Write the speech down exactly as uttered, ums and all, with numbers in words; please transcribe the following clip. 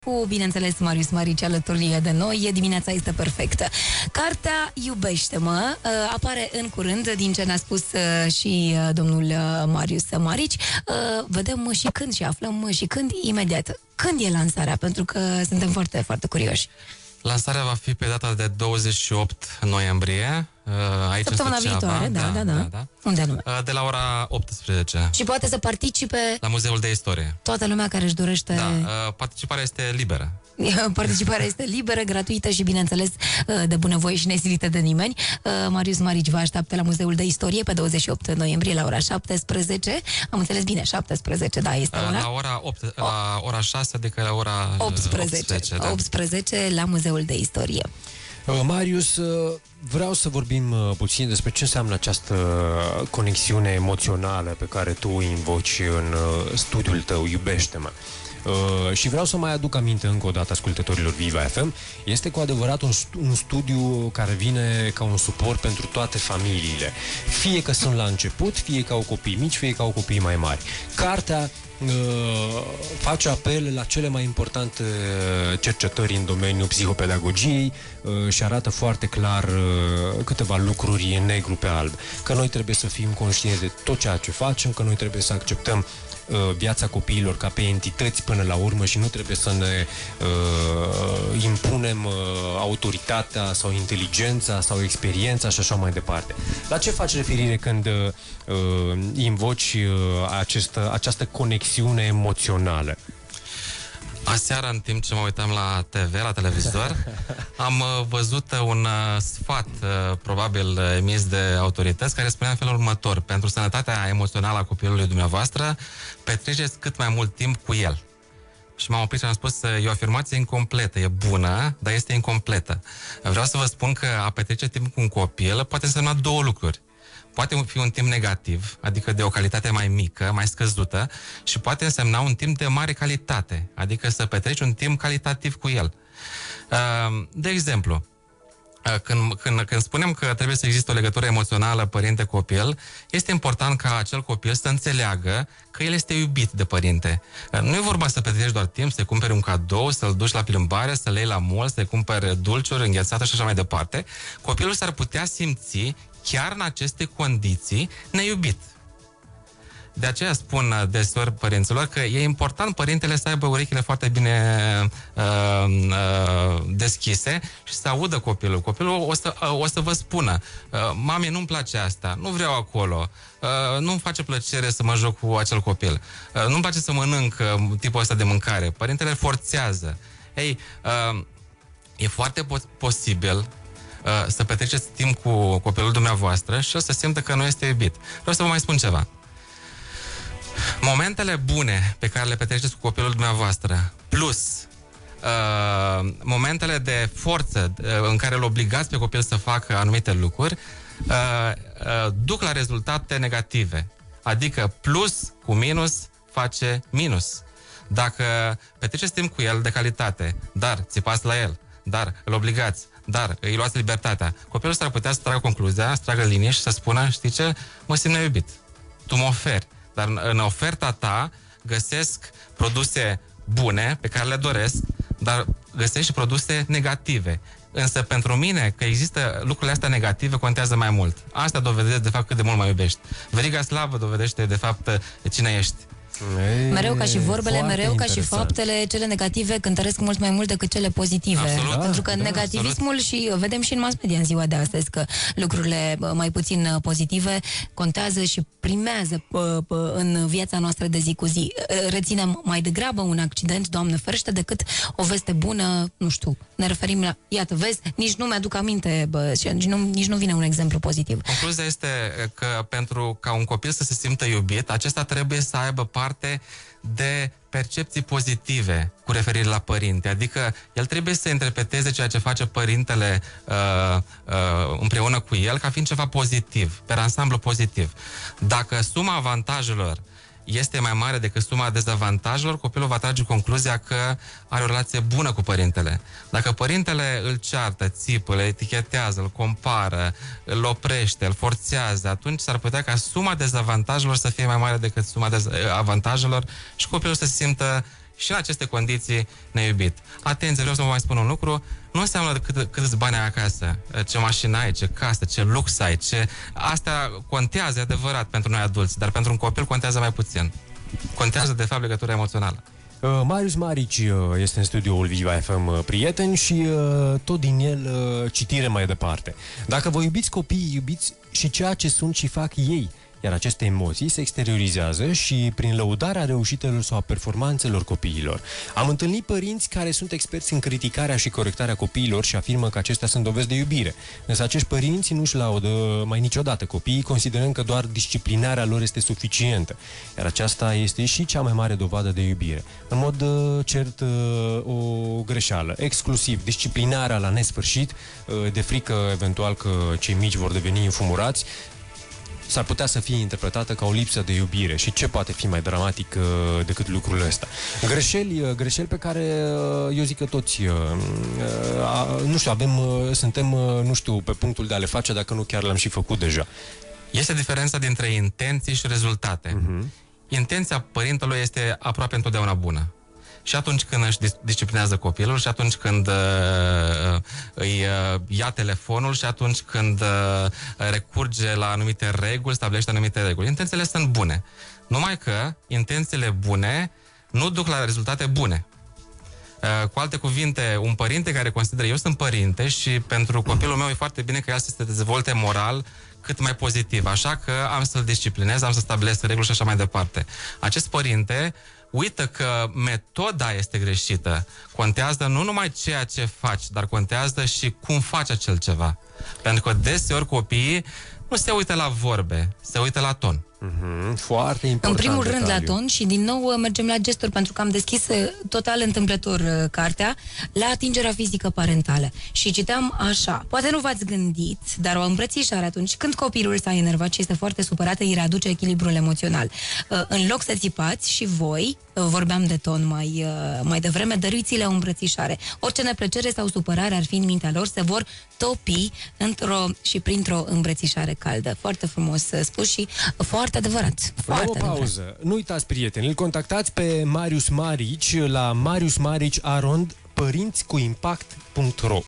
Cu, bineînțeles, Marius Marici alături de noi. Dimineața este perfectă. Cartea Iubește-mă apare în curând, din ce ne-a spus și domnul Marius Marici. Vedem și când și aflăm și când, imediat. Când e lansarea? Pentru că suntem foarte, foarte curioși. Lansarea va fi pe data de douăzeci și opt noiembrie. Aici Săptămâna viitoare, da, da, da, da, da. Unde anume? De la ora optsprezece. Și poate să participe... La Muzeul de Istorie. Toată lumea care își dorește... Da, participarea este liberă. Participarea este liberă, gratuită și, bineînțeles, de bunăvoie și nesilită de nimeni. Marius Marici vă așteaptă la Muzeul de Istorie pe douăzeci și opt noiembrie la ora șaptesprezece. Am înțeles bine, șaptesprezece, da, este ora? La ora, opt, la ora șase, adică la ora optsprezece. optsprezece, da. optsprezece la Muzeul de Istorie. Marius, vreau să vorbim puțin despre ce înseamnă această conexiune emoțională pe care tu o invoci în studiul tău, Iubește-mă. Uh, și vreau să mai aduc aminte încă o dată ascultătorilor Viva F M. Este cu adevărat un, un studiu care vine ca un suport pentru toate familiile. Fie că sunt la început, fie că au copii mici, fie că au copii mai mari. Cartea uh, face apel la cele mai importante cercetări în domeniul psihopedagogiei uh, și arată foarte clar uh, câteva lucruri în negru pe alb. Că noi trebuie să fim conștienți de tot ceea ce facem, că noi trebuie să acceptăm viața copiilor ca pe entități până la urmă și nu trebuie să ne uh, impunem uh, autoritatea sau inteligența sau experiența și așa mai departe. La ce faci referire când uh, invoci uh, această, această conexiune emoțională? Aseară, în timp ce mă uitam la T V, la televizor, am uh, văzut un uh, sfat, uh, probabil uh, emis de autorități, care spunea în felul următor: pentru sănătatea emoțională a copilului dumneavoastră, petreceți cât mai mult timp cu el. Și m-am oprit și am spus, e o afirmație incompletă, e bună, dar este incompletă. Vreau să vă spun că a petrece timp cu un copil poate însemna două lucruri. Poate fi un timp negativ, adică de o calitate mai mică, mai scăzută, și poate însemna un timp de mare calitate, adică să petreci un timp calitativ cu el. De exemplu, când, când, când spunem că trebuie să existe o legătură emoțională părinte-copil, este important ca acel copil să înțeleagă că el este iubit de părinte. Nu e vorba să petreci doar timp, să-i cumperi un cadou, să-l duci la plimbare, să-l iei la mall, să-i cumperi dulciuri, înghețată și așa mai departe. Copilul s-ar putea simți chiar în aceste condiții neiubit. De aceea spun deseori părinților că e important părintele să aibă urechile foarte bine uh, uh, deschise și să audă copilul. Copilul o să, uh, o să vă spună: uh, mame, nu-mi place asta, nu vreau acolo, uh, nu-mi face plăcere să mă joc cu acel copil, uh, nu-mi place să mănânc uh, tipul ăsta de mâncare. Părintele forțează. Ei, uh, e foarte po- posibil Uh, să petreceți timp cu copilul dumneavoastră și o să simtă că nu este iubit. Vreau să vă mai spun ceva. Momentele bune pe care le petreceți cu copilul dumneavoastră, plus uh, momentele de forță uh, în care îl obligați pe copil să facă anumite lucruri, uh, uh, duc la rezultate negative. Adică plus cu minus face minus. Dacă petreceți timp cu el de calitate, dar țipați la el, dar îl obligați, dar îi luați libertatea, copilul s-ar putea să tragă concluzia, să tragă linie și să spună: știi ce? Mă simt neiubit. Tu mă oferi, dar în, în oferta ta găsesc produse bune pe care le doresc, dar găsesc și produse negative. Însă pentru mine, că există lucrurile astea negative, contează mai mult. Asta dovedește de fapt cât de mult mă iubești. Veriga slavă dovedește de fapt cine ești. Ei, mereu ca și vorbele, mereu ca și faptele, cele negative cântăresc mult mai mult decât cele pozitive. Absolut. Pentru că da, negativismul, absolut. și vedem și în mass media în ziua de astăzi că lucrurile mai puțin pozitive contează și primează în viața noastră de zi cu zi. Reținem mai degrabă un accident, Doamne ferește, decât o veste bună, nu știu, ne referim la, iată, vezi, nici nu mi-aduc aminte, bă, și nici nu, nici nu vine un exemplu pozitiv. Concluzia este că pentru ca un copil să se simtă iubit, acesta trebuie să aibă parte de percepții pozitive cu referire la părinte. Adică el trebuie să interpreteze ceea ce face părintele uh, uh, împreună cu el ca fiind ceva pozitiv, pe ansamblu pozitiv. Dacă suma avantajelor este mai mare decât suma dezavantajelor, copilul va trage concluzia că are o relație bună cu părintele. Dacă părintele îl ceartă, țipă, îl etichetează, îl compară, îl oprește, îl forțează, atunci s-ar putea ca suma dezavantajelor să fie mai mare decât suma avantajelor și copilul să se simtă și în aceste condiții neiubit. Atenție, vreau să vă mai spun un lucru, nu înseamnă cât, cât bani ai acasă, ce mașină ai, ce casă, ce lux ai, ce... Astea contează, e adevărat, pentru noi adulți, dar pentru un copil contează mai puțin. Contează, de fapt, legătura emoțională. Uh, Marius Marici uh, este în studioul Viva F M, uh, prieten, și uh, tot din el uh, citire mai departe. Dacă vă iubiți copiii, iubiți și ceea ce sunt și fac ei, iar aceste emoții se exteriorizează și prin lăudarea reușitelor sau a performanțelor copiilor. Am întâlnit părinți care sunt experți în criticarea și corectarea copiilor și afirmă că acestea sunt dovezi de iubire. Însă acești părinți nu-și laudă mai niciodată copiii, considerând că doar disciplinarea lor este suficientă. Iar aceasta este și cea mai mare dovadă de iubire. În mod uh, cert, uh, o greșeală. Exclusiv disciplinarea la nesfârșit, uh, de frică eventual că cei mici vor deveni înfumurați, s-ar putea să fie interpretată ca o lipsă de iubire. Și ce poate fi mai dramatic uh, decât lucrul ăsta? Greșeli, uh, greșeli pe care uh, eu zic că toți, uh, uh, nu știu, avem, uh, suntem, uh, nu știu, pe punctul de a le face, dacă nu chiar le-am și făcut deja. Este diferența dintre intenții și rezultate. Uh-huh. Intenția părintelui este aproape întotdeauna bună. Și atunci când își disciplinează copilul, și atunci când uh, îi uh, ia telefonul, și atunci când uh, recurge la anumite reguli, stabilește anumite reguli. Intențiile sunt bune. Numai că intențiile bune nu duc la rezultate bune. Uh, cu alte cuvinte, un părinte care consideră eu sunt părinte și pentru copilul meu e foarte bine că el să se dezvolte moral cât mai pozitiv. Așa că am să-l disciplinez, am să stabilesc reguli și așa mai departe. Acest părinte uită că metoda este greșită. Contează nu numai ceea ce faci, dar contează și cum faci acel ceva. Pentru că deseori copiii nu se uită la vorbe, se uită la ton. Mm-hmm. Foarte important. În primul detaliu. rând la ton și din nou mergem la gesturi, pentru că am deschis total întâmplător cartea la atingerea fizică parentală. Și citeam așa: poate nu v-ați gândit, dar o îmbrățișare atunci când copilul s-a enervat și este foarte supărat îi readuce echilibrul emoțional. În loc să țipați și voi, vorbeam de ton mai, mai devreme, dăruiți-le o îmbrățișare. Orice neplăcere sau supărare ar fi în mintea lor se vor topi într-o și printr-o îmbrățișare caldă. Foarte frumos spus și foarte adevărat. Foarte o adevărat. pauză. Nu uitați, prieteni, îl contactați pe Marius Marici la marius marici arond părinți cu impact punct ro.